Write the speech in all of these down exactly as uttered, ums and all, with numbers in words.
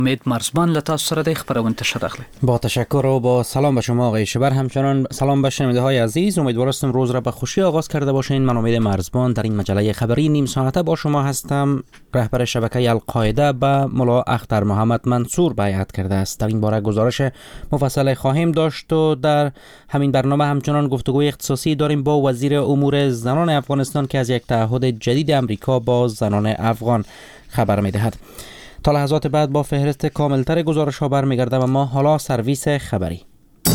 امید مرزبان لطاس سره د خبرونه تشرخله. با تشکر و با سلام به شما آقای شبر. همچنان سلام به شنونده های عزیز. امیدوارم روز را به خوشی آغاز کرده باشین. من امید مرزبان در این مجله خبری نیم ساعته با شما هستم. رهبر شبکه القاعده به ملا اختر محمد منصور بیعت کرده است. در این باره گزارش مفصل خواهیم داشت و در همین برنامه همچنان گفتگوی اختصاصی داریم با وزیر امور زنان افغانستان که از یک تعهد جدید امریکا با زنان افغان خبر می‌دهد. تا لحظات بعد با فهرست کاملتر گزارش ها برمیگردم، اما حالا سرویس خبری.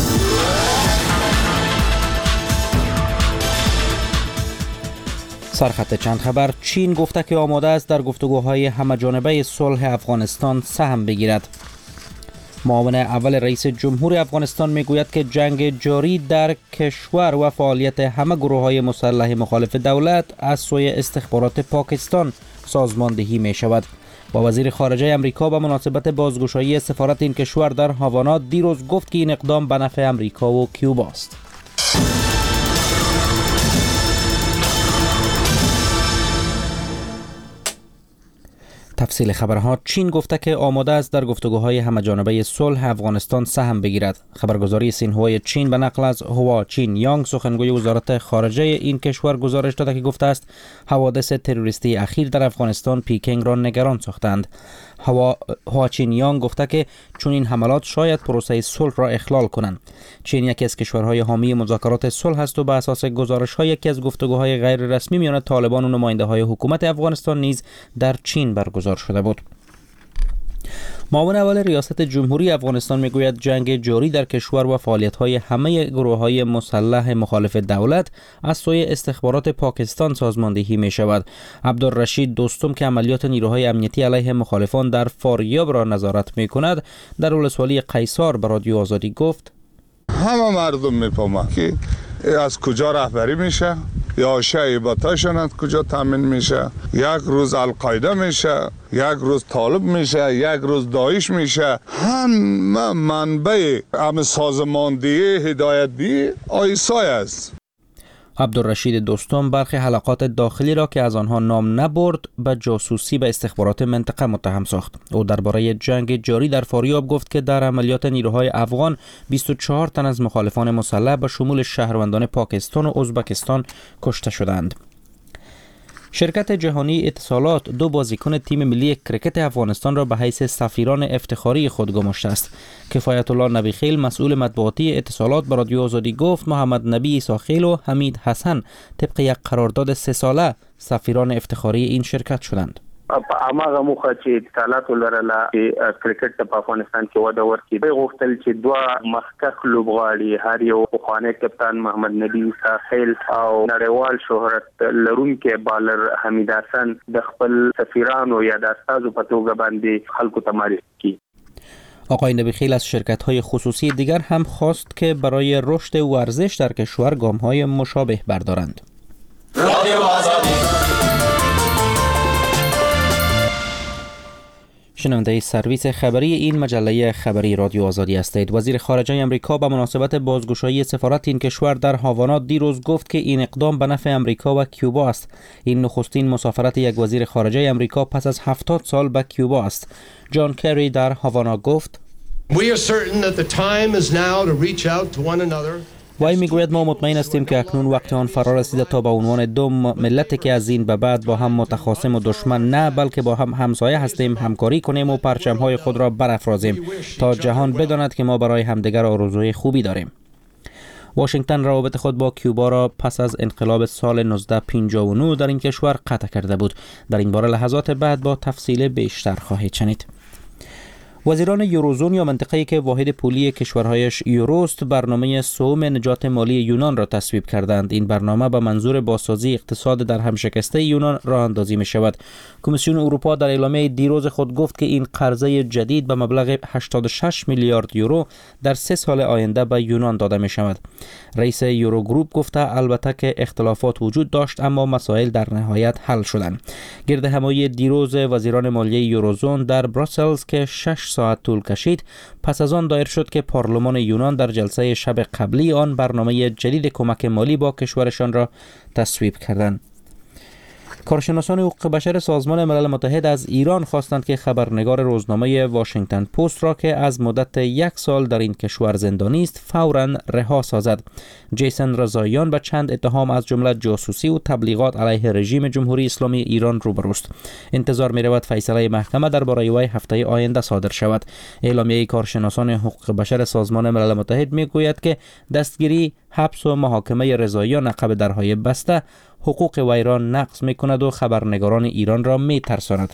سرخط چند خبر. چین گفته که آماده است در گفتگوهای همه‌جانبه صلح افغانستان سهم بگیرد. معاون اول رئیس جمهور افغانستان میگوید که جنگ جاری در کشور و فعالیت همه گروه‌های مسلح مخالف دولت از سوی استخبارات پاکستان سازماندهی می شود. با وزیر خارجه امریکا به مناسبت بازگشایی سفارت این کشور در هاوانا دیروز گفت که این اقدام به نفع امریکا و کیوبا است. تفصیل خبرها. چین گفته که آماده است در گفتگوهای همه‌جانبه صلح افغانستان سهم بگیرد. خبرگزاری سینهوای چین به نقل از هوا چین یانگ سخنگوی وزارت خارجه این کشور گزارش داده که گفته است حوادث تروریستی اخیر در افغانستان پیکنگ را نگران ساختند. هوا هوا چین یانگ گفته که چون این حملات شاید پروسه صلح را اخلال کنند. چین یکی از کشورهای حامی مذاکرات صلح است و به اساس گزارش‌های یکی از گفتگوهای غیر رسمی میان طالبان و نماینده‌های حکومت افغانستان نیز در چین برگزار شده بود. معاون اول ریاست جمهوری افغانستان میگوید جنگ جاری در کشور و فعالیت‌های همه گروه‌های مسلح مخالف دولت از سوی استخبارات پاکستان سازماندهی می‌شود. عبدالرشید دوستم که عملیات نیروهای امنیتی علیه مخالفان در فاریاب را نظارت می‌کند در ولسوالی قیصار به رادیو آزادی گفت: همه مردم می‌فهمند که از کجا رهبری میشه یا شایباتاشون از کجا تامین میشه. یک روز القاعده میشه، یک روز طالب میشه، یک روز داعش میشه. همه منبع هم سازماندهی هدایتی آیسای است. عبدالرشید دوستم برخی حلقات داخلی را که از آنها نام نبرد به جاسوسی به استخبارات منطقه متهم ساخت. او درباره جنگ جاری در فاریاب گفت که در عملیات نیروهای افغان بیست و چهار تن از مخالفان مسلح به شمول شهروندان پاکستان و ازبکستان کشته شدند. شرکت جهانی اتصالات دو بازیکن تیم ملی کرکت افغانستان را به حیث سفیران افتخاری خود گماشته است. کفایت الله نبیخیل مسئول مطبوعاتی اتصالات به رادیو آزادی گفت محمد نبی عیساخیل و حمید حسن طبق یک قرارداد سه ساله سفیران افتخاری این شرکت شدند. اماغه موخه چې اتصالات لرله چې کرکټ په افغانستان کې وده ورکړي. دوی غوښتل چې دوه مخکښ لوبغاړي هر یو پخوانی کپتان محمد نبی عیساخیل او نړیوال شهرت لرونکي بالر حمید حسن د خپل سفیرانو یا د استازو په توګه باندې خلکو ته معرفي کړي. آقای نبیخیل از شرکت‌های خصوصی دیگر هم خواست که برای رشد ورزش در کشور گام‌های مشابه بردارند. رادیو آزادی. شنونده سرویس خبری این مجله خبری رادیو آزادی هستید. وزیر خارجه امریکا به مناسبت بازگشایی سفارت این کشور در هاوانا دیروز گفت که این اقدام به نفع امریکا و کیوبا است. این نخستین مسافرت یک وزیر خارجه امریکا پس از هفتاد سال به کیوبا است. جان کری در هاوانا گفت: We are certain that the time is now to reach out to one another. وای میگوید ما مطمئن هستیم که اکنون وقت آن فرا رسیده تا به عنوان دو ملتی که از این به بعد با هم متخاصم و دشمن نه بلکه با هم همسایه هستیم همکاری کنیم و پرچم‌های خود را برافرازیم تا جهان بداند که ما برای همدیگر آرزوی خوبی داریم. واشنگتن روابط خود با کیوبا را پس از انقلاب سال نوزده پنجاه و نه در این کشور قطع کرده بود. در این باره لحظات بعد با تفصیل بیشتر خواهید شنید. وزیران یوروزون یا منطقه‌ای که واحد پولی کشورهایش یوروست برنامه سوم نجات مالی یونان را تصویب کردند. این برنامه به منظور بازسازی اقتصاد در همشکسته یونان راه اندازی می شود. کمیسیون اروپا در اعلامیه دیروز خود گفت که این قرضه جدید به مبلغ هشتاد و شش میلیارد یورو در سه سال آینده به یونان داده می شود. رئیس یورو گروپ گفته البته که اختلافات وجود داشت اما مسائل در نهایت حل شدند. گرد همایی دیروز وزیران مالیه یوروزون در بروسلز که شش ساعت طول کشید پس از آن دایر شد که پارلمان یونان در جلسه شب قبلی آن برنامه جدید کمک مالی با کشورشان را تصویب کردند. کارشناسان حقوق بشر سازمان ملل متحد از ایران خواستند که خبرنگار روزنامه واشنگتن پست را که از مدت یک سال در این کشور زندانی است فوراً رها سازد. جیسن رضاییان به چند اتهام از جمله جاسوسی و تبلیغات علیه رژیم جمهوری اسلامی ایران روبروست. انتظار می رود فیصله محکمه درباره وی هفته آینده صادر شود. اعلامیه کارشناسان حقوق بشر سازمان ملل متحد می گوید که دستگیری، حبس و محاکمه رضاییان عقب درهای بسته حقوق وی را نقض می کند و خبرنگاران ایران را می ترساند.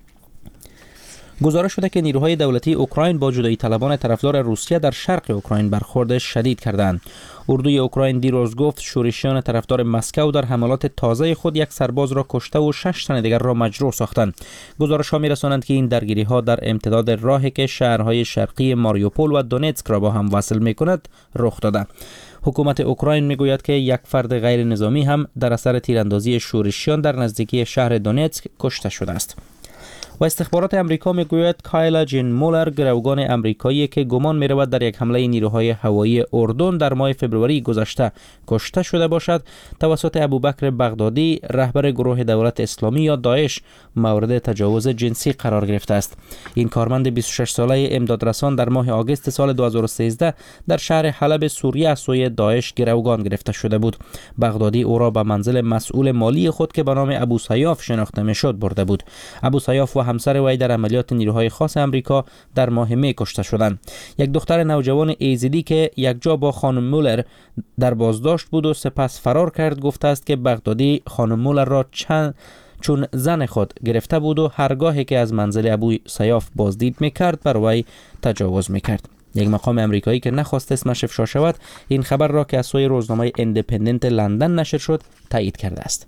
گزارش شده که نیروهای دولتی اوکراین با جدایی طلبان طرفدار روسیه در شرق اوکراین برخورد شدید کردند. اردوی اوکراین دیروز گفت شورشیان طرفدار مسکو در حملات تازه خود یک سرباز را کشته و شش تن دیگر را مجروح ساختند. گزارش ها می رسانند که این درگیری ها در امتداد راهی که شهرهای شرقی ماریوپول و دونتسک را با هم وصل می کند رخ داده. حکومت اوکراین میگوید که یک فرد غیر نظامی هم در اثر تیراندازی شورشیان در نزدیکی شهر دونتسک کشته شده است. و استخبارات امریکا میگوید کایلا جین مولر، گروگان امریکایی که گمان میرود در یک حمله نیروهای هوایی اردن در ماه فوریه گذشته کشته شده باشد، توسط ابوبکر بغدادی، رهبر گروه دولت اسلامی یا داعش، مورد تجاوز جنسی قرار گرفته است. این کارمند بیست و شش ساله امدادرسان در ماه آگوست سال دو هزار و سیزده در شهر حلب سوریه از سوی داعش گروگان گرفته شده بود. بغدادی او را به منزل مسئول مالی خود که به نام ابو سیاف شناخته میشد برده بود. ابو سیاف و همسر وی در عملیات نیروهای خاص امریکا در ماه می کشته شدند. یک دختر نوجوان ایزیدی که یک جا با خانم مولر در بازداشت بود و سپس فرار کرد گفته است که بغدادی خانم مولر را چند چون زن خود گرفته بود و هرگاهی که از منزل ابو سیاف بازدید میکرد بر وی تجاوز میکرد. یک مقام امریکایی که نخواست اسمش افشا شود این خبر را که از سوی روزنامه ایندیپندنت لندن نشر شد تایید کرده است.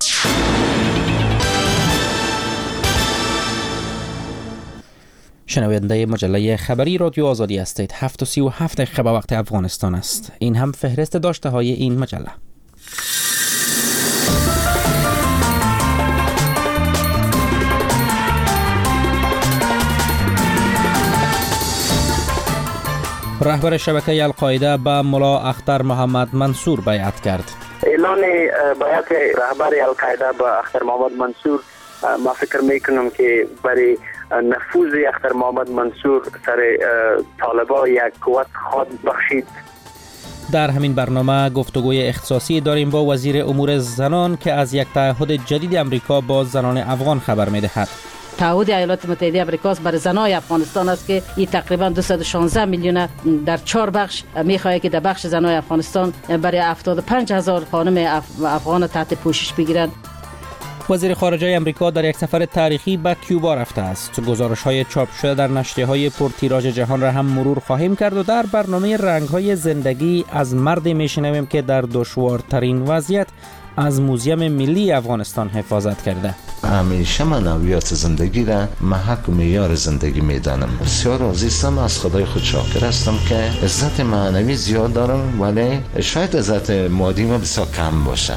شنونده مجله خبری رادیو آزادی هستید. هفت و سی و هفت دقیقه به وقت افغانستان است. این هم فهرست داشته های این مجله. رهبر شبکه القاعده به ملا اختر محمد منصور بیعت کرد. اعلان بیعت رهبر القاعده به اختر محمد منصور ما فکر میکنم که برای نفوذ اختر محمد منصور سر طالبان یک قوت خود بخشید. در همین برنامه گفتگوی اختصاصی داریم با وزیر امور زنان که از یک تعهد جدید امریکا با زنان افغان خبر می‌دهد. تعهد ایالات متحده آمریکا برای زنای افغانستان است که این تقریبا دویست و شانزده میلیون در چهار بخش می‌خواهد که در بخش زنای افغانستان برای هفتاد و پنج هزار خانم افغان تحت پوشش بگیرند. وزیر خارجه امریکا در یک سفر تاریخی به کیوبا رفته است. گزارش‌های چاپ شده در نشریه‌های پرتیراژ جهان را هم مرور خواهیم کرد و در برنامه رنگ‌های زندگی از مردی می‌شنویم که در دشوارترین وضعیت از موزیم ملی افغانستان حفاظت کرده. همیشه معنویات زندگی را محک و معیار زندگی میدانم. بسیار راضی هستم، از خدای خود شاکر هستم که عزت معنوی زیاد دارم ولی شاید عزت مادی ما بسیار کم باشه.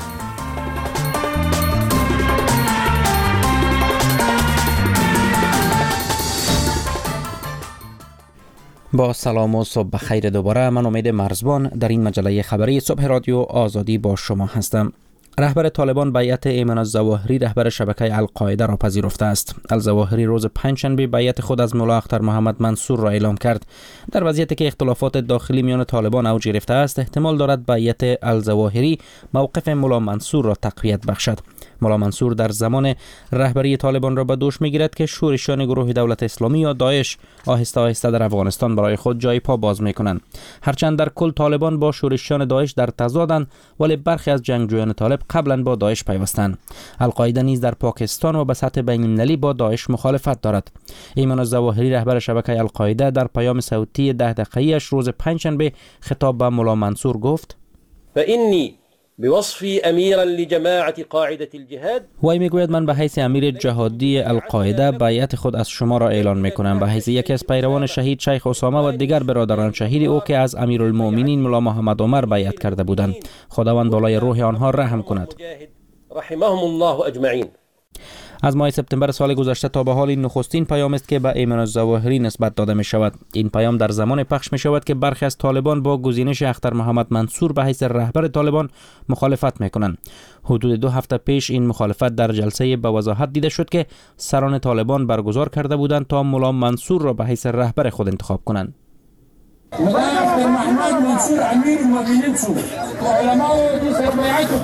با سلام و صبح بخیر دوباره. من امید مرزبان در این مجله خبری صبح رادیو آزادی با شما هستم. رهبر طالبان بیعت ایمن الظواهری رهبر شبکه القاعده را پذیرفته است. الظواهری روز پنجشنبه بیعت خود از ملا اختر محمد منصور را اعلام کرد. در وضعیتی که اختلافات داخلی میان طالبان اوج گرفته است، احتمال دارد بیعت الظواهری موقف ملا منصور را تقویت بخشد. ملا منصور در زمان رهبری طالبان را به دوش میگیرد که شورشیان گروه دولت اسلامی یا داعش آهسته آهسته در افغانستان برای خود جای پا باز میکنند. هرچند در کل طالبان با شورشیان داعش در تضادند، ولی برخی از جنگجویان طالب قبلا با داعش پیوستند. القاعده نیز در پاکستان و به سطح بین‌المللی با داعش مخالفت دارد. ایمن الظواهری رهبر شبکه القاعده در پیام صوتی ده دقیقه‌ایش روز پنجشنبه خطاب به ملا منصور گفت: فإني بوصفی امیرا لجماعت قاعده الجهاد. وی میگوید من به حیث امیر جهادی القاعده بیعت خود از شما را اعلان میکنم. به حیث یکی از پیروان شهید شیخ اسامه و دیگر برادران شهید او که از امیرالمؤمنین ملا محمد عمر بیعت کرده بودند، خداوند بالای روح آنها رحم کند. رحمهم الله اجمعین. از ماه سپتامبر سال گذشته تا به حال این نخستین پیام است که به ایمن الظواهری نسبت داده می شود. این پیام در زمان پخش می شود که برخی از طالبان با گزینش اختر محمد منصور به حیث رهبر طالبان مخالفت می کنند. حدود دو هفته پیش این مخالفت در جلسه به وضاحت دیده شد که سران طالبان برگزار کرده بودند تا ملا منصور را به حیث رهبر خود انتخاب کنند. اختر محمد منصور امیر المؤمنین شد و علماء دی سر بیعت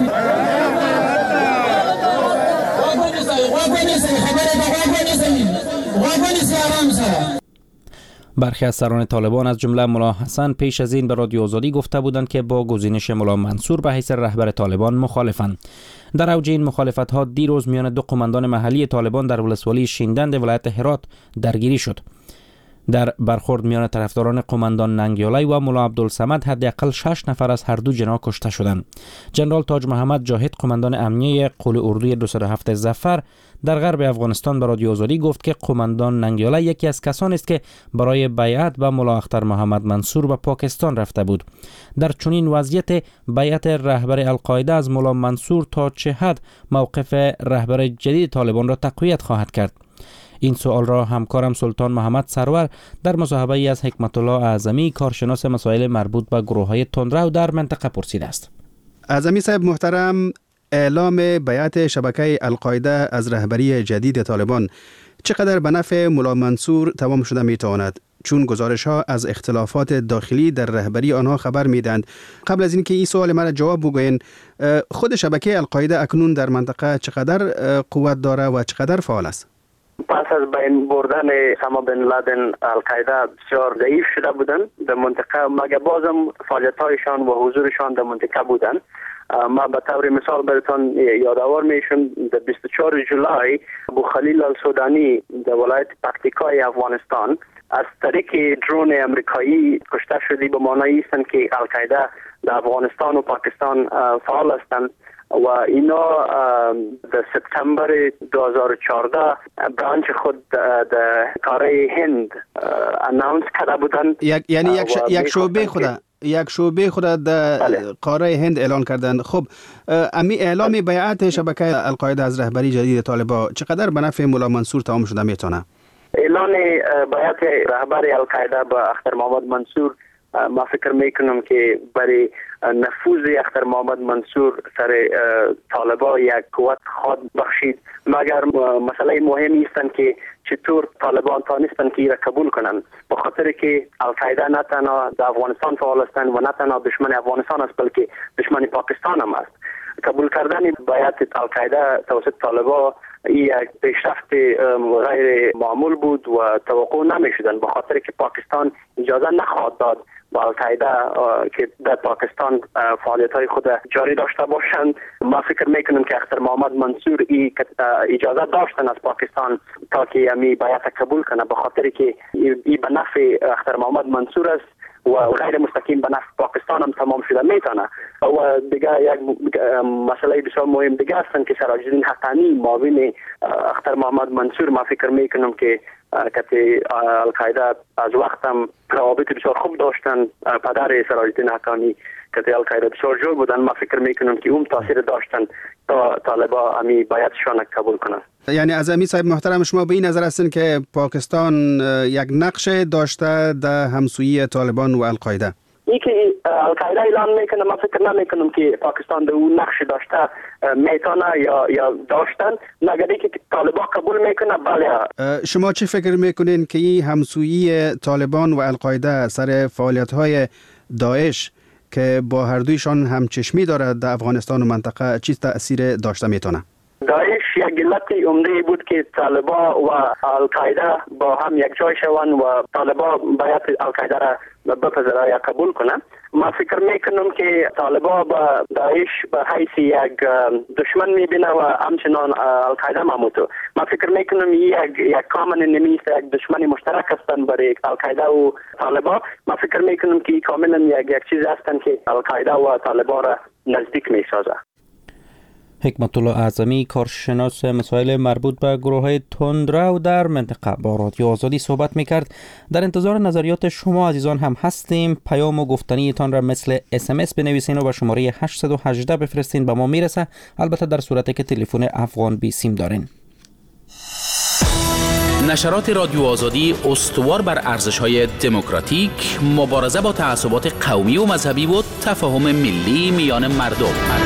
برخی از سران طالبان از جمله ملا حسن پیش از این به رادیو آزادی گفته بودند که با گزینش ملا منصور به حیث رهبر طالبان مخالفند. در اوج این مخالفت ها دیروز میان دو قماندان محلی طالبان در ولسوالی شیندند ولایت هرات درگیری شد. در برخورد میان طرفداران قماندان ننگیالی و ملا عبدالصمد حداقل شش نفر از هر دو جناح کشته شدند. جنرال تاج محمد جاهد قماندان امنیه قول اردوی دویست و هفت ظفر در غرب افغانستان به رادیو آزادی گفت که قماندان ننگیالی یکی از کسانی است که برای بیعت به ملا اختر محمد منصور به پاکستان رفته بود. در چنین وضعیت بیعت رهبر القاعده از ملا منصور تا چه حد موقف رهبر جدید طالبان را تقویت خواهد کرد؟ این سوال را همکارم سلطان محمد سرور در مصاحبه ای از حکمت الله اعظمی کارشناس مسائل مربوط به گروه‌های تندرو در منطقه پرسیده است. اعظمی صاحب محترم، اعلام بیعت شبکه القاعده از رهبری جدید طالبان چقدر به نفع ملا منصور تمام شده میتواند؟ چون گزارش ها از اختلافات داخلی در رهبری آنها خبر میدند. قبل از اینکه این سوال مرا جواب بگوین، خود شبکه القاعده اکنون در منطقه چقدر قوت داره و چقدر فعال است؟ پس از بین بردن اسامه بن لادن القاعده بسیار ضعیف شده بودند در منطقه، مگه بازم فعالیت‌هایشان و حضورشان در منطقه بودند. ما به طور مثال براتون یادآور میشم در بیست و چهارم جولای ابو خلیل السودانی در ولایت پکتیکای افغانستان از طریق درون امریکایی کشته شدی، به معنای است که القاعده در افغانستان و پاکستان فعال هستند و اینا در سپتامبر دو هزار و چهارده برانچ خود در قاره هند اناونس کرده بودند. یعنی یک, یک شعبه خود یک شعبه خود در قاره هند اعلان کردند. خب امی اعلام بیعت شبکه القاعده از رهبری جدید طالبان چقدر به نفع ملا منصور تمام شده میتونه؟ اعلان بیعت رهبر القاعده با اختر محمد منصور ما فکر میکنم که برای نفوذ اختر محمد منصور سر طالبان یک قوت خود بخشید، مگر مسئله مهمی است که چطور طالبان تانستن که را قبول کنند، به خاطر که القاعده نه تنها در افغانستان فعال هستند و نه تنها دشمن افغانستان است بلکه دشمن پاکستان هم است. قبول کردن بیعت القاعده توسط طالبان یک پیشرفت غیر معمول بود و توقع نمیشدن، به خاطر که پاکستان اجازه نخواهد داد با القاعده که در پاکستان فعالیت‌های خود جاری داشته باشند. ما فکر میکنم که اختر محمد منصور ای اجازه داشتن از پاکستان تا که امی بیعت قبول کنه، به خاطر که ای به نفع اختر محمد منصور است و غیر مستقیم به نفع پاکستان هم تمام شده میتونه. و دیگه یک مسئله بسیار مهم دیگه هستن که سراج الدین حقانی معاون اختر محمد منصور، ما فکر میکنم که که القاعده از وقتم روابط بسیار خوب داشتن. پدر سراج الدین حقانی که القاعده بسیار جور بودن، ما فکر میکنم که اون تاثیر داشتن تا طالبان امی بیعتشان قبول کنن. یعنی از امی صاحب محترم شما به این نظر هستین که پاکستان یک نقش داشته در همسویی طالبان و القاعده؟ ای که القاعده اعلان میکنه، من فکر نمیکنم که پاکستان در اون نقش داشته میتونه یا یا داشتن، مگر اینکه طالبان قبول میکنه. بله. شما چه فکر میکنین که این همسویی طالبان و القاعده سر فعالیت های داعش که با هر دویشان همچشمی دارد در افغانستان و منطقه چی تأثیر داشته میتونه؟ داعش یک علت عمده بود که طالبان و القاعده با هم یک جای شوند و طالبان باید القاعده را بپذیره یا قبول کنند. ما فکر میکنم که طالبان با داعش به حیث یک دشمن میبینه و همچنان القاعده همونطور. ما فکر میکنم یک یک کامن نمیست، یک دشمن مشترک هستند برای القاعده و طالبان. ما فکر میکنم که کاملا یک یک چیز هستند که القاعده و طالبان را نزدیک میسازه. حکمت الله اعظمی کارشناس مسائل مربوط به گروه‌های تندرو در منطقه با رادیو آزادی صحبت می‌کرد. در انتظار نظریات شما عزیزان هم هستیم. پیام و گفتنیتان را مثل اس ام اس بنویسین و به شماره هشت یک هشت بفرستین، به ما میرسه، البته در صورتی که تلفن افغان بی سیم دارین. نشرات رادیو آزادی استوار بر ارزش‌های دموکراتیک، مبارزه با تعصبات قومی و مذهبی و تفاهم ملی میان مردم.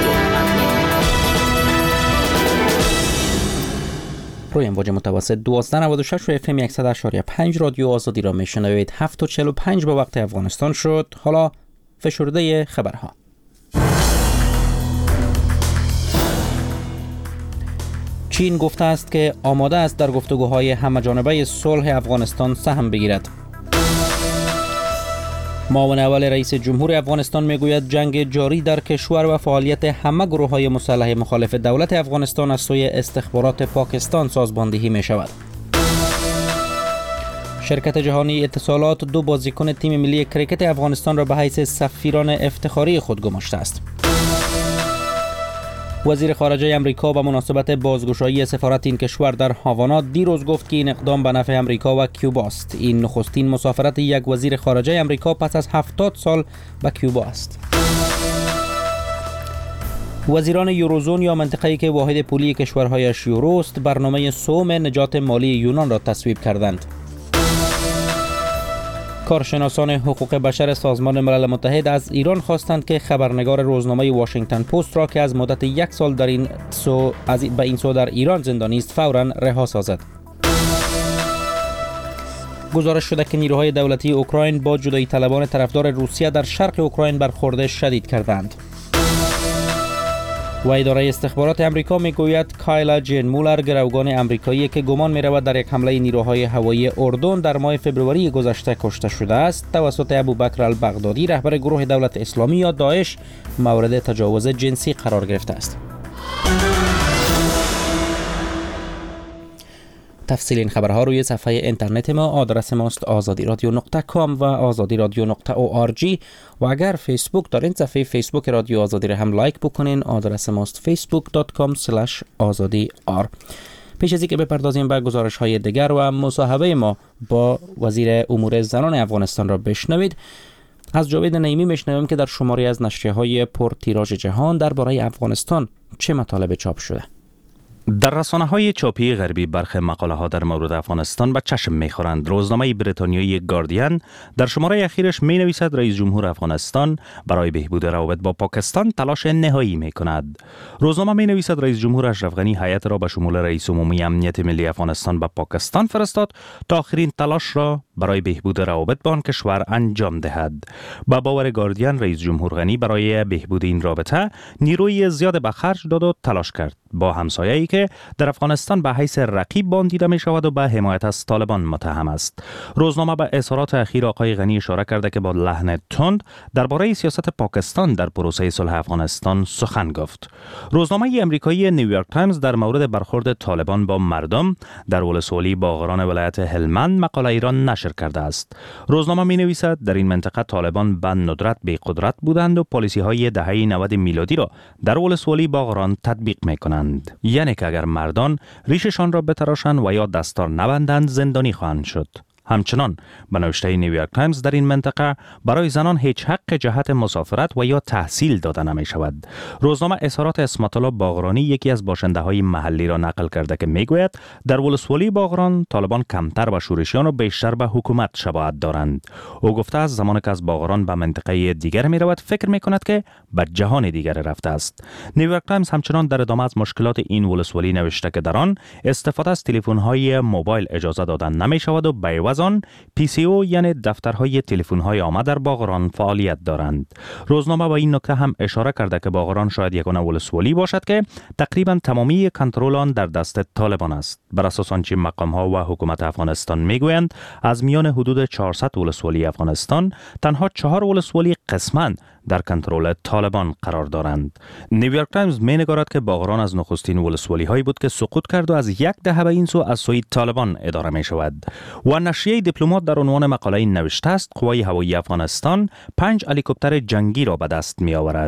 روی امواج متوسط دوازده نود و شش و اف ام صد و شش و پنج رادیو آزادی را میشنوید. هفت و چهل و پنج به وقت افغانستان شد. حالا فشرده خبرها. چین گفته است که آماده است در گفتگوهای همه‌جانبه صلح افغانستان سهم بگیرد. معاون اول رئیس جمهور افغانستان میگوید جنگ جاری در کشور و فعالیت همه گروه‌های مسلح مخالف دولت افغانستان از سوی استخبارات پاکستان سازماندهی می شود. شرکت جهانی اتصالات دو بازیکن تیم ملی کریکت افغانستان را به حیث سفیران افتخاری خود گماشته است. وزیر خارجه امریکا به مناسبت بازگشایی سفارت این کشور در هاوانا دیروز گفت که این اقدام به نفع امریکا و کیوبا است. این نخستین مسافرت یک وزیر خارجه امریکا پس از هفتاد سال به کیوبا است. وزیران یوروزون یا منطقه‌ای که واحد پولی کشورهایش یورو است، برنامه سوم نجات مالی یونان را تصویب کردند. کارشناسان حقوق بشر سازمان ملل متحد از ایران خواستند که خبرنگار روزنامه واشنگتن پست را که از مدت یک سال در این سو از به این سو در ایران زندانی است فوراً رها سازد. گزارش شده که نیروهای دولتی اوکراین با جدایی طلبان طرفدار روسیه در شرق اوکراین برخورد شدید کردند. و اداره استخبارات امریکا میگوید کایلا جین مولر، گروگان امریکایی که گمان می‌رود در یک حمله نیروهای هوایی اردن در ماه فوریه گذشته کشته شده است، توسط ابوبکر البغدادی رهبر گروه دولت اسلامی یا داعش مورد تجاوز جنسی قرار گرفته است. تفصیل این خبرها روی صفحه اینترنت ما. آدرس ماست آزادی رادیو نقطه کام و آزادی رادیو نقطه او آر جی و اگر فیسبوک دارین صفحه فیسبوک رادیو آزادی را هم لایک بکنین. آدرس ماست فیسبوک دات کام اسلش آزادی آر. پیش از اینکه بپردازیم به گزارش های دیگر و مصاحبه ما با وزیر امور زنان افغانستان را بشنوید، از جاوید نعیمی میشنویم که در شماری از نشریه های پر تیراژ جهان درباره افغانستان چه مطالب چاپ شده. در رسانه‌های چاپی غربی برخی مقاله‌ها در مورد افغانستان به چشم می‌خورند. روزنامه بریتانیایی گاردین در شماره اخیرش می‌نویسد رئیس جمهور افغانستان برای بهبود روابط با پاکستان تلاش نهایی می‌کند. روزنامه می‌نویسد رئیس جمهور اشرف غنی هیئت را به شمول رئیس عمومی امنیت ملی افغانستان به پاکستان فرستاد تا آخرین تلاش را برای بهبود روابط با آن کشور انجام دهد. با باور گاردین رئیس جمهور غنی برای بهبود این رابطه نیروی زیاد به خرج داد و تلاش کرد با همسایه‌ای که در افغانستان به حیث رقیب بان دیده می شود و به حمایت از طالبان متهم است. روزنامه به اظهارات اخیر آقای غنی اشاره کرده که با لحن تند درباره سیاست پاکستان در پروسه صلح افغانستان سخن گفت. روزنامه امریکایی نیویورک تایمز در مورد برخورد طالبان با مردم در ولسوالی باغران ولایت هلمند مقاله ایران نشر کرده است. روزنامه می نویسد در این منطقه طالبان به ندرت به قدرت بودند و پالیسی های دهه نود میلادی را در ولسوالی باغران تطبیق می کنند. یعنی که اگر مردان ریششان را بتراشند و یا دستار نبندند زندانی خواهند شد. همچنان به نوشته نیویورک تایمز در این منطقه برای زنان هیچ حق جهت مسافرت و یا تحصیل داده نمی شود. روزنامه اظهارات اسمت الله باغرانی یکی از باشنده های محلی را نقل کرده که میگوید در ولسوالی باغران طالبان کمتر به شورشیان و بیشتر به حکومت شباهت دارند. او گفته است زمانی که از باغران به منطقه دیگر می رود فکر می کند که به جهان دیگر رفته است. نیویورک تایمز همچنان در ادامه از مشکلات این ولسوالی نوشته که در آن استفاده از تلفن های موبایل اجازه دادن نمی شود و به آن پی سی او یعنی دفترهای تلفن‌های عامه در باغران فعالیت دارند. روزنامه با این نکته هم اشاره کرده که باغران شاید یگانه ولسوالی باشد که تقریبا تمامی کنترل آن در دست طالبان است. بر اساس آنچه مقام‌ها و حکومت افغانستان میگویند از میان حدود چهارصد ولسوالی افغانستان تنها چهار ولسوالی قسماً در کنترل طالبان قرار دارند. نیویورک تایمز می‌نگارد که باغران از نخستین ولسوالی هایی بود که سقوط کرد و از یک دهه به این سو از سوی طالبان اداره می شود. و نشریه دیپلمات در عنوان مقاله نوشته است قوای هوایی افغانستان پنج هلیکوپتر جنگی را به دست می آورد.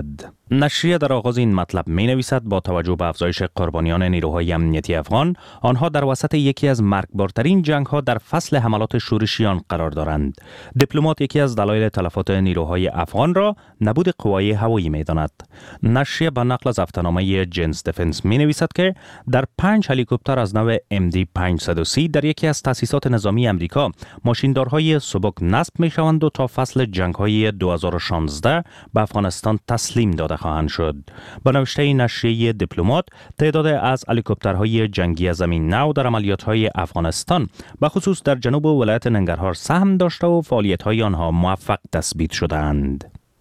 نشریه در آغاز این مطلب می نویسد با توجه به افزایش قربانیان نیروهای امنیتی افغان، آنها در وسط یکی از مرگبارترین جنگ ها در فصل حملات شورشیان قرار دارند. دیپلمات یکی از دلایل تلفات نیروهای افغان را نبود قوای هوایی می داند. نشریه با نقل از هفته‌نامه جنس دفنس می نویسد که در پنج هلیکوپتر از نوع ام دی پانصد و سی در یکی از تأسیسات نظامی امریکا ماشیندارهای سبک نصب می شوند و تا فصل جنگ های دو هزار و شانزده به افغانستان تسلیم داده خواهند شد. با نوشته نشریه دیپلمات، تعداد از هلیکوپترهای جنگی زمین نو در عملیات‌های افغانستان به خصوص در جنوب ولایت ننگرهار سهم داشته و فعالیت‌های آنها موفق تثبیت شده‌اند.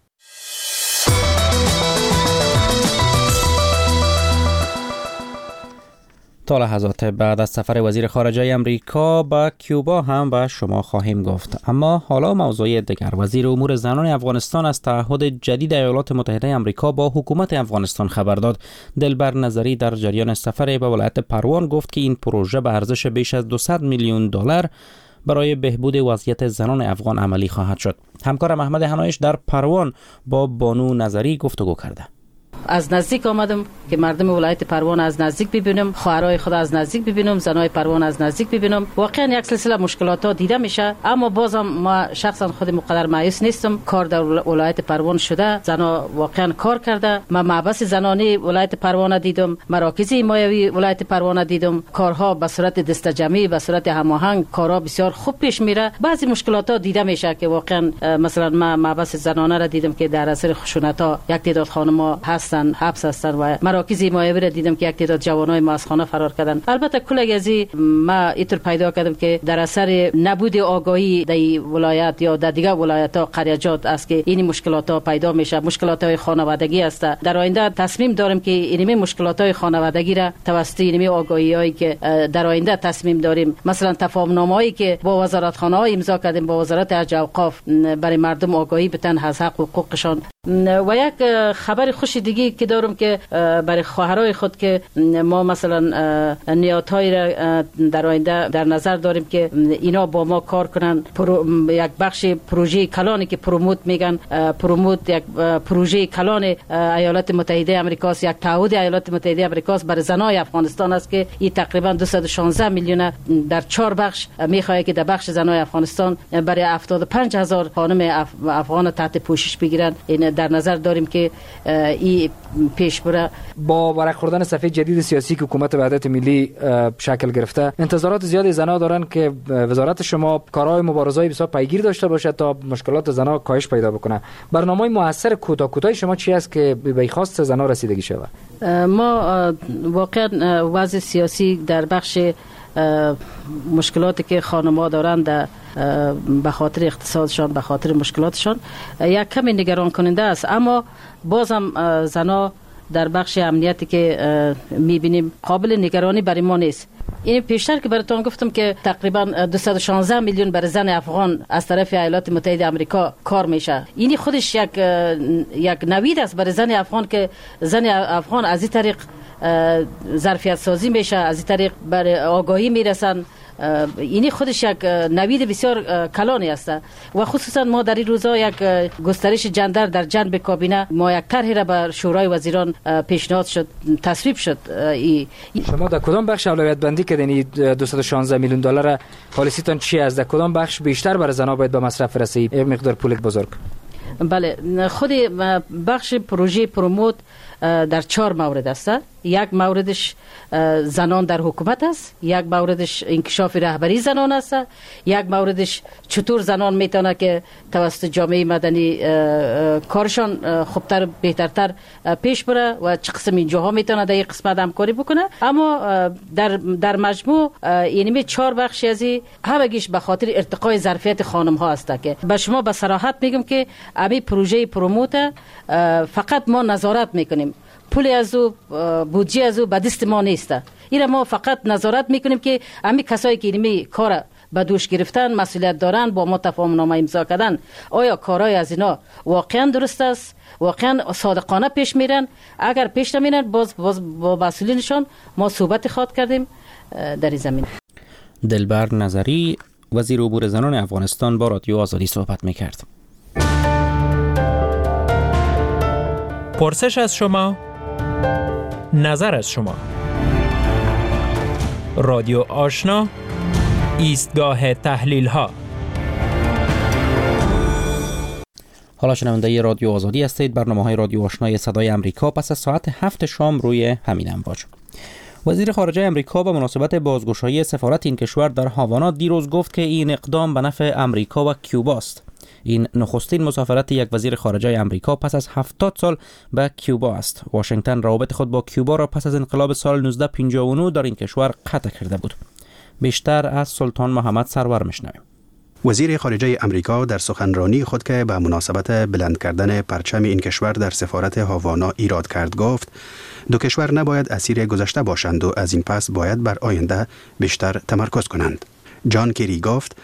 تا لحظات بعد از سفر وزیر خارجه امریکا به کیوبا هم به شما خواهیم گفت. اما حالا موضوع دیگر. وزیر امور زنان افغانستان از تعهد جدید ایالات متحده امریکا با حکومت افغانستان خبر داد. دلبر نظری در جریان سفر به ولایت پروان گفت که این پروژه به ارزش بیش از دویست میلیون دلار برای بهبود وضعیت زنان افغان عملی خواهد شد. همکارم احمد حنایش در پروان با بانو نظری گفتگو کرده. از نزدیک آمدم که مردم ولایت پروان از نزدیک ببینم، خواهرای خود از نزدیک ببینم، زنای پروان از نزدیک ببینم. واقعا یک سلسله مشکلات ها دیده میشه، اما بازم ما شخصا خود مقدر مایوس نیستم. کار در ولایت پروان شده، زنا واقعا کار کرده. ما محبس زنانی ولایت پروان دیدم، مراکز حمایوی ولایت پروان دیدم. کارها به صورت دستجمعی، به صورت هماهنگ، کارها بسیار خوب پیش میره. بعضی مشکلات ها دیده میشه که واقعا مثلا ما محبس زنانه را دیدم که در اثر خشونت ها یک تعداد خانم‌ها هستن، حبس هستن و مراکز حمایوی را دیدم که یک تعداد جوانای ما از خانه فرار کردن. البته کل ازی ما اینطور پیدا کردم که در اثر نبود آگاهی در ولایت یا در دیگر ولایت ها قریجات است که این مشکلات ها پیدا میشه. مشکلات های خانوادگی است. در آینده تصمیم داریم که این مشکلات های خانوادگی را توسط این آگاهی هایی که در آینده تصمیم داریم، مثلا تفاهم نامه‌ای که با وزارت خانه ها امضا کردیم، با وزارت حج و اوقاف، برای مردم آگاهی بتن از حق و حقوقشان. و یک خبر خوش دیگه که دارم که برای خواهرای خود که ما مثلا نیات‌های را در آینده در نظر داریم که اینا با ما کار کنن. یک بخش پروژه کلانی که پروموت میگن، پروموت یک پروژه کلان ایالات متحده آمریکاست، یک تعهد ایالات متحده آمریکاست برای زنای افغانستان است که این تقریبا دویست و شانزده میلیون در چهار بخش میخواد که در بخش زنای افغانستان برای هفتاد و پنج هزار خانم افغان تحت پوشش بگیرن. این در نظر داریم که این پیش بره. با ورق خوردن صفحه جدید سیاسی که حکومت وحدت ملی شکل گرفته، انتظارات زیادی زنها دارن که وزارت شما کارهای مبارزه‌ای بسیار پیگیر داشته باشه تا مشکلات زنها کاهش پیدا بکنه. برنامه موثر کوتاه کوتاه شما چی است که به خواست زنها رسیدگی شود؟ ما واقعا وضع سیاسی در بخش مشکلاتی که خانم‌ها دارند به خاطر اقتصادشان، به خاطر مشکلاتشان یک کمی نگران کننده است، اما بازم زنها در بخش امنیتی که میبینیم قابل نگرانی برای ما نیست. این پیشتر که براتون گفتم که تقریبا دویست و شانزده میلیون برای زن افغان از طرف ایالات متحده آمریکا کار میشه. این خودش یک یک نوید است برای زن افغان که زن افغان از این طریق ظرفیت سازی میشه، از این طریق برای آگاهی میرسن. اینی خودش یک نوید بسیار کلانی است و خصوصا ما در این روزا یک گسترش جندر در جنب کابینه، ما یک طرحی را به شورای وزیران پیشنهاد شد، تصویب شد. ای شما در کدام بخش اولویت بندی کردین دویست و شانزده میلیون دلار؟ پالیسیتون چی است؟ در کدام بخش بیشتر برای زنها باید به مصرف رسید؟ یک مقدار پول بزرگ. بله، خود بخش پروژه پروموت در چهار مورد است. یک موردش زنان در حکومت است، یک موردش انکشاف رهبری زنان است، یک موردش چطور زنان میتونه که توسط جامعه مدنی کارشان خوبتر بهترتر پیش بره و چه قسم این جاها میتونه در این قسمت همکاری بکنه. اما در در مجموع اینمی چهار بخش ازی همگیش به خاطر ارتقای ظرفیت خانم ها است که به شما به صراحت میگم که امی پروژه پروموت فقط ما نظارت میکنیم، پول از او بودجه از او به دست ما نیست. این ما فقط نظارت میکنیم که امی کسایی که اینمی کار به دوش گرفتن، مسئولیت دارن، با ما تفاهم نامه امضا کردن، آیا کارهای از اینا واقعا درست است، واقعا صادقانه پیش میرن؟ اگر پیش نمیرن باز, باز با مسئولینشان ما صحبت خواد کردیم در این زمین. دلبر نظری، وزیر امور زنان افغانستان، با رادیو آزادی صحبت میکرد. پرسش از شما، نظر از شما. رادیو آشنا، ایستگاه تحلیل ها. حالا شنونده رادیو آزادی هستید. برنامه‌های رادیو آشنای صدای امریکا پس از ساعت هفت شام روی همین امواج. وزیر خارجه امریکا به مناسبت بازگشایی سفارت این کشور در هاوانا دیروز گفت که این اقدام به نفع امریکا و کیوبا است. این نخستین مسافرت یک وزیر خارجه امریکا پس از هفتاد سال به کیوبا است. واشنگتن روابط خود با کیوبا را پس از انقلاب سال نوزده پنجاه و نه در این کشور قطع کرده بود. بیشتر از سلطان محمد سرور میشنویم. وزیر خارجه امریکا در سخنرانی خود که به مناسبت بلند کردن پرچم این کشور در سفارت هاوانا ایراد کرد گفت دو کشور نباید اسیر گذشته باشند و از این پس باید بر آینده بیشتر تمرکز کنند. جان کری گفت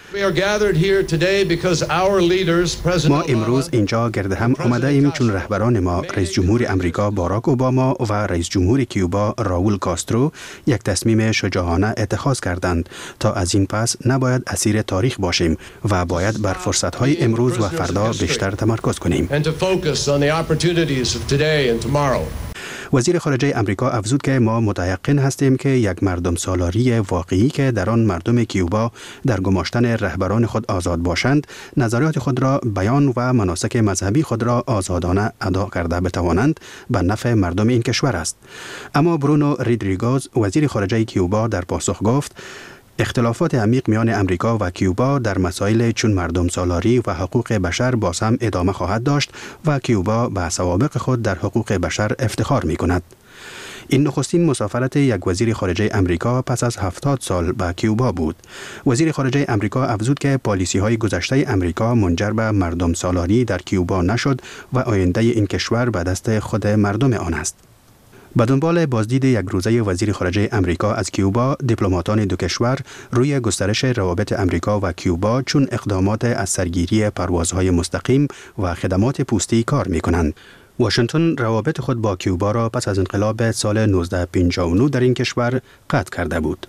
ما امروز اینجا گرد هم آمده ایم چون رهبران ما رئیس جمهور امریکا باراک اوباما و رئیس جمهور کیوبا راول کاسترو یک تصمیم شجاعانه اتخاذ کردند تا از این پس نباید اسیر تاریخ باشیم و باید بر فرصت‌های امروز و فردا بیشتر تمرکز کنیم. وزیر خارجه امریکا افزود که ما متیقن هستیم که یک مردم سالاری واقعی که در آن مردم کیوبا در گماشتن رهبران خود آزاد باشند، نظریات خود را بیان و مناسک مذهبی خود را آزادانه ادا کرده بتوانند، به نفع مردم این کشور است. اما برونو رودریگز وزیر خارجه کیوبا در پاسخ گفت اختلافات عمیق میان امریکا و کیوبا در مسائل چون مردم سالاری و حقوق بشر باز هم ادامه خواهد داشت و کیوبا به سوابق خود در حقوق بشر افتخار می کند. این نخستین مسافرت یک وزیر خارجه امریکا پس از هفتاد سال به کیوبا بود. وزیر خارجه امریکا افزود که پالیسی های گذشته امریکا منجر به مردم سالاری در کیوبا نشد و آینده این کشور به دست خود مردم آن است. به دنبال بازدید یک روزه وزیر خارجه امریکا از کیوبا، دیپلماتان دو کشور روی گسترش روابط امریکا و کیوبا چون اقدامات از سرگیری پروازهای مستقیم و خدمات پستی کار می کنند. واشنگتن روابط خود با کیوبا را پس از انقلاب سال نوزده پنجاه و نه در این کشور قطع کرده بود.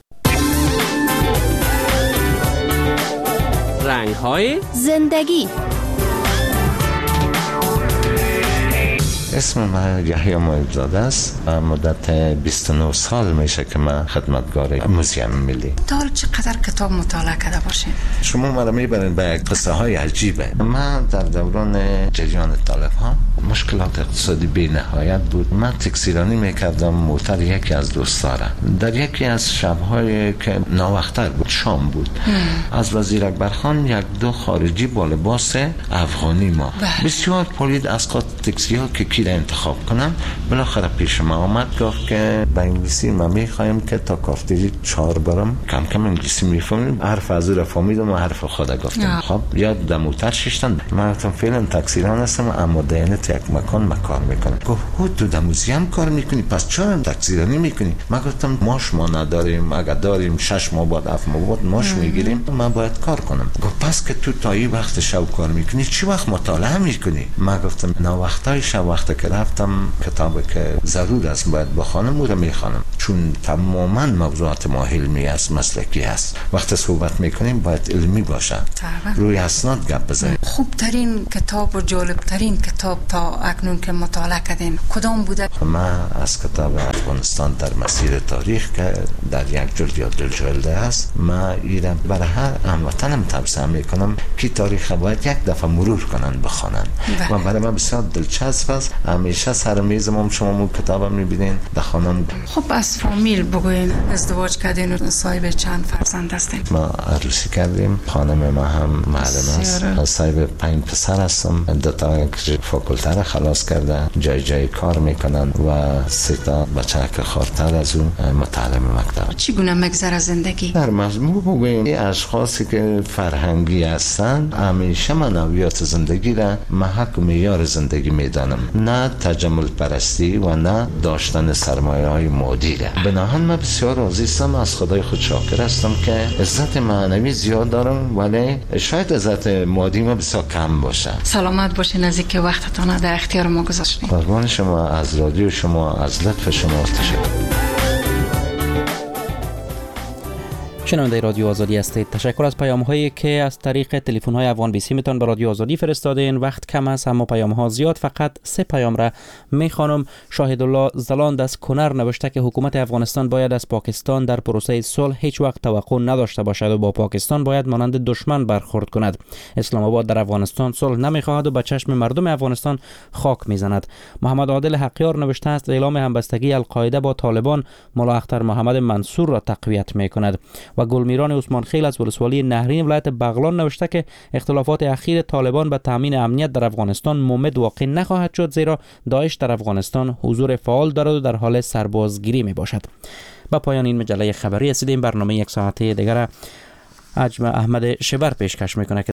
رنگ‌های زندگی. اسم من یحیی محب‌زاده است و مدت بیست و نه سال میشه که من خدمتگار موزیم ملی. تا حالا چقدر کتاب مطالعه کرده باشین؟ شما مرا میبرین به قصه های عجیبه. من در دوران جریان طالب ها مشکلات اقتصادی بی نهایت بود. من تکسیرانی میکردم موتر یکی از دوستارم. در یکی از شب‌های که ناوقتر بود، شام بود، هم. از وزیر اکبرخان یک دو خارجی با لباس افغانی ما بله. بسیار پولید از خود تکسی ها که کی را انتخاب کنم. بالاخره پیش ما آمد گفت که به انگلیسی ما میخوایم که تا کافتری چهار برم. کم کم انگلیسی میفهمیم. حرف از او را فهمیدم و حرف خود گفتم. خب یاد در موتر ششتن. من گفتم فعلا تکسیران هستم اما دیانت یک مکان ما کار میکنم. گفت تو در موزیم کار میکنی پس چرا تکسیرانی میکنی؟ من گفتم ماش ما نداریم، اگر داریم شش ماه بعد هفت ماه بعد ماش میگیریم، من باید کار کنم. گفت پس که تو تا این وقت شب کار میکنی چی وقت مطالعه میکنی؟ من گفتم نه وقتای شب وقت که رفتم کتابی که ضرور است باید بخوانم او رو میخوانم چون تماما موضوعات ما علمی است، مسلکی است. وقت صحبت میکنیم باید علمی باشه. روی اسناد گپ بزنیم. خوب ترین کتاب و جالب ترین کتاب تا اکنون که مطالعه کردین کدام بوده؟ من از کتاب افغانستان در مسیر تاریخ که در یک جلد یا دو جلد است، من ایران برای هر هموطنم توصیه میکنم که تاریخ باید یک دفعه مرور کنن بخوانن و برای من بسیار دلچسب است. همیشه سر میزم شما مو کتابم میبینین دخانم. خب از فامیل بگوین، ازدواج کردین و صاحب چند فرزند هستین؟ ما عروسی کردیم، خانم ما هم معلم است، صاحب پنج پسر هستم، دو تا فاکولته را خلاص کرده جای جای کار میکنن و سه تا بچه که خورتر از اون متعلم مکتب. چگونه مگذره زندگی؟ در مجموع بگویم این اشخاصی که فرهنگی هستن همیشه منویات زندگی را محک و معیار زندگی میدانم، نه تجمل پرستی و نه داشتن سرمایه های مادی را. بناهن من بسیار راضی هستم، از خدای خود شاکر هستم که عزت معنوی زیاد دارم ولی شاید عزت مادی ما بسیار کم باشه. سلامت باشین از اینکه وقتتون در اختیار ما گذاشتین. قربان شما، از رادیو شما، از لطف شما تشکر. شنونده رادیو آزادی هستید. تشکر از پیام هایی که از طریق تلفن های افغان بیسی میتون به رادیو آزادی فرستادین. وقت کم است اما پیام ها زیاد، فقط سه پیام را میخوانم. شاهد الله زلاند از کنر نوشته که حکومت افغانستان باید از پاکستان در پروسه صلح هیچ وقت توقع نداشته باشد و با پاکستان باید مانند دشمن برخورد کند. اسلام آباد در افغانستان صلح نمیخواهد و به چشم مردم افغانستان خاک میزند. محمد عادل حقیار نوشته است اعلام همبستگی القاعده با طالبان ملا اختر محمد منصور را تقویت میکند. و گلمیران عثمان خیل از ولسوالی نهرین ولایت بغلان نوشته که اختلافات اخیر طالبان به تامین امنیت در افغانستان ممد واقع نخواهد شد، زیرا داعش در افغانستان حضور فعال دارد و در حال سربازگیری می باشد. با پایان این مجله خبری رسیدیم. برنامه یک ساعته دیگر اجمع احمد شبر پیشکش میکنه.